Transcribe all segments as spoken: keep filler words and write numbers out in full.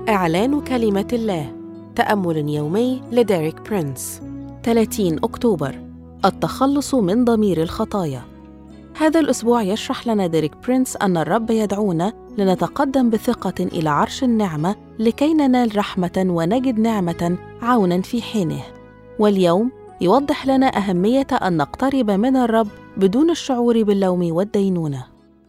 إعلان كلمة الله، تأمل يومي لديريك برينس. ثلاثين أكتوبر، التخلص من ضمير الخطايا. هذا الأسبوع يشرح لنا ديريك برينس أن الرب يدعونا لنتقدم بثقة إلى عرش النعمة لكي ننال رحمة ونجد نعمة عوناً في حينه. واليوم يوضح لنا أهمية أن نقترب من الرب بدون الشعور باللوم والدينونة.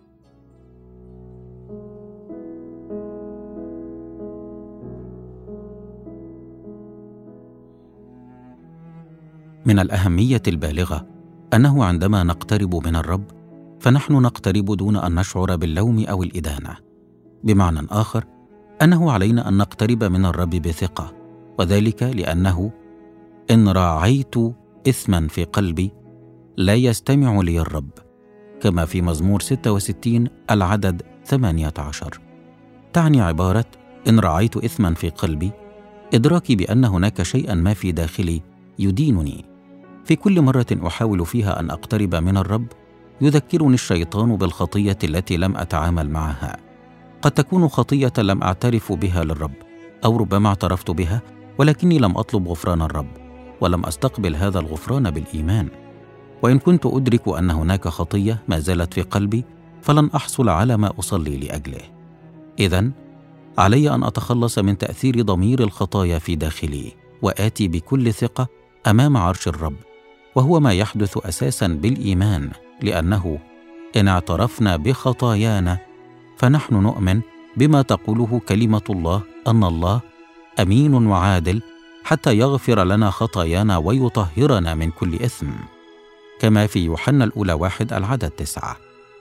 من الأهمية البالغة أنه عندما نقترب من الرب فنحن نقترب دون أن نشعر باللوم أو الإدانة. بمعنى آخر، أنه علينا أن نقترب من الرب بثقة، وذلك لأنه إن راعيت إثماً في قلبي لا يستمع لي الرب، كما في مزمور ستة وستين العدد ثمانية عشر. تعني عبارة إن راعيت إثماً في قلبي إدراكي بأن هناك شيئاً ما في داخلي يدينني. في كل مرة أحاول فيها أن أقترب من الرب يذكرني الشيطان بالخطية التي لم أتعامل معها. قد تكون خطية لم أعترف بها للرب، أو ربما اعترفت بها ولكني لم أطلب غفران الرب ولم أستقبل هذا الغفران بالإيمان. وإن كنت أدرك أن هناك خطية ما زالت في قلبي فلن أحصل على ما أصلي لأجله. إذن علي أن أتخلص من تأثير ضمير الخطايا في داخلي وآتي بكل ثقة أمام عرش الرب، وهو ما يحدث أساساً بالإيمان، لأنه إن اعترفنا بخطايانا فنحن نؤمن بما تقوله كلمة الله أن الله أمين وعادل حتى يغفر لنا خطايانا ويطهرنا من كل إثم، كما في يوحنا الأولى واحد العدد تسعة.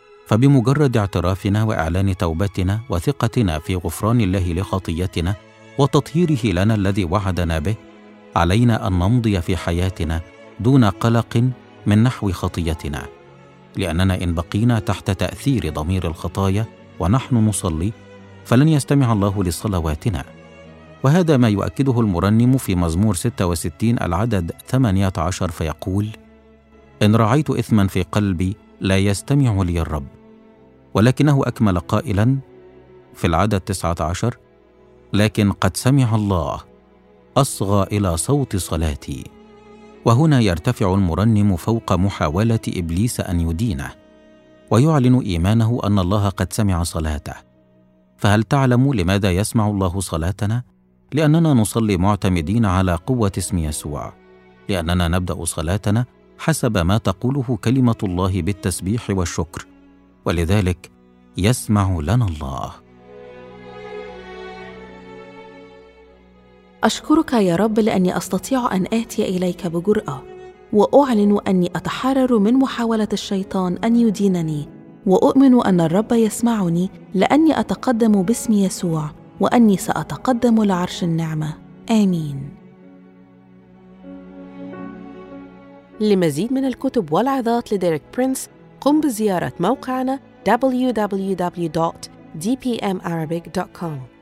فبمجرد اعترافنا وإعلان توبتنا وثقتنا في غفران الله لخطيتنا وتطهيره لنا الذي وعدنا به، علينا أن نمضي في حياتنا دون قلق من نحو خطيتنا، لأننا إن بقينا تحت تأثير ضمير الخطايا ونحن نصلي فلن يستمع الله لصلواتنا. وهذا ما يؤكده المرنم في مزمور ستة وستين العدد ثمانية عشر، فيقول: إن رعيت إثما في قلبي لا يستمع لي الرب. ولكنه أكمل قائلا في العدد تسعة عشر: لكن قد سمع الله، أصغى إلى صوت صلاتي. وهنا يرتفع المرنم فوق محاولة إبليس أن يدينه، ويعلن إيمانه أن الله قد سمع صلاته. فهل تعلم لماذا يسمع الله صلاتنا؟ لأننا نصلي معتمدين على قوة اسم يسوع، لأننا نبدأ صلاتنا حسب ما تقوله كلمة الله بالتسبيح والشكر، ولذلك يسمع لنا الله. أشكرك يا رب لأني أستطيع أن آتي إليك بجرأة، وأعلن أني أتحرر من محاولة الشيطان أن يدينني، وأؤمن أن الرب يسمعني لأني أتقدم باسم يسوع، وأني سأتقدم لعرش النعمة. آمين. لمزيد من الكتب والعظات لديريك برينس قم بزيارة موقعنا دبليو دبليو دبليو دوت دي بي إم أرابيك دوت كوم.